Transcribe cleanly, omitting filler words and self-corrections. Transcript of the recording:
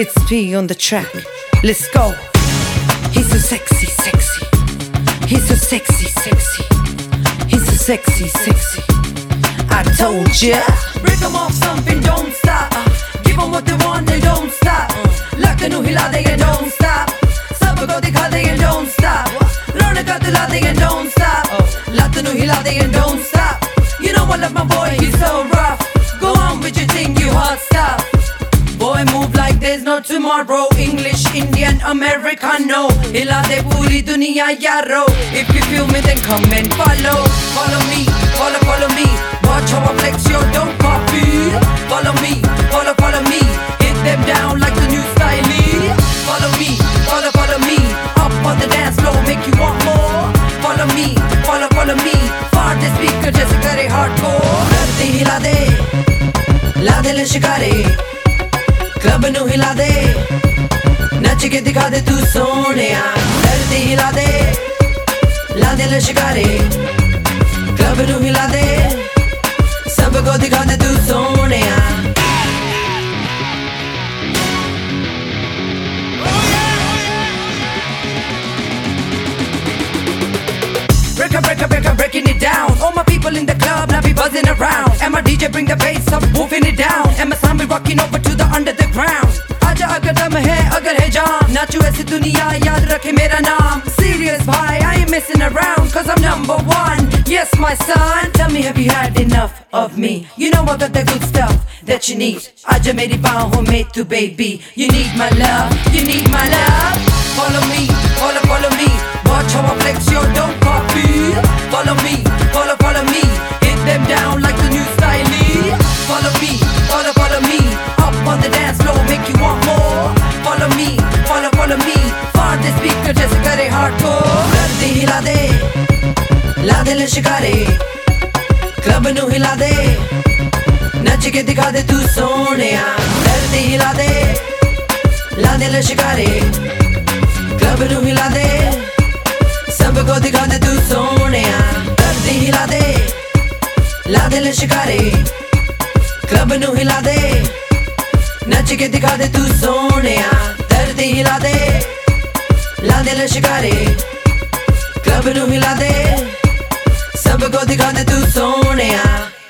It's P on the track. Let's go. He's so sexy, sexy. He's so sexy, sexy. He's so sexy, sexy. I told ya. Break them off something, don't stop. Give them what they want, they don't stop. Lakanu hila denge, don't stop. Sabko dikha denge, don't stop. Ronak dila denge, don't stop. Lakanu hila denge, don't stop. You know I love my boy, he's so rough. Go on with your thing, you hot stuff. Boy move like there's no tomorrow. English, Indian, Americano. Hila de puri duniya yaro. If you feel me then come and follow. Follow me, follow me. Watch how I flex, yo, don't copy. Follow me, follow me. Hit them down like the new style. Follow me, follow me. Up on the dance floor, make you want more. Follow me, follow me. Far the speaker, just kare hardcore. Dharti hila de, la de le shikare. Club nu hila de, nach ke dikha de tu soneya. Dharti hila de, la de le shikare. Club nu hila de, sabko dikha de tu soneya. Breaking it down. All my people in the club now be buzzing around. And my DJ bring the bass up, moving it down. And my son be rocking over to the under the ground. Aja agar dam hai, agar hai jaan. Nachu aise duniya yaad rakhe mera naam. Serious bhai, I ain't messing around. Cause I'm number one. Yes my son. Tell me have you had enough of me? You know I got the good stuff that you need. Aja meri baahon mein tu baby. You need my love, you need my love. Follow me, follow me. Watch how I flex, yo, don't copy. Follow me, follow me. Hit them down like the new style. Follow me, follow me. Up on the dance floor, make you want more. Follow me, follow me. Far the speaker, just kare hardcore. Dharti hila de, la de le shikare. Club nu hila de, nach ke dikha de tu soneya. Dharti hila de, la de le shikare. Club nu hila de, sabko dikha de tu soneya. Dharti hila de, la de le shikare. Club nu hila de, nach ke dikha de tu soneya. Dharti hila de, la de le shikare. Club nu hila de, sabko dikha de tu soneya.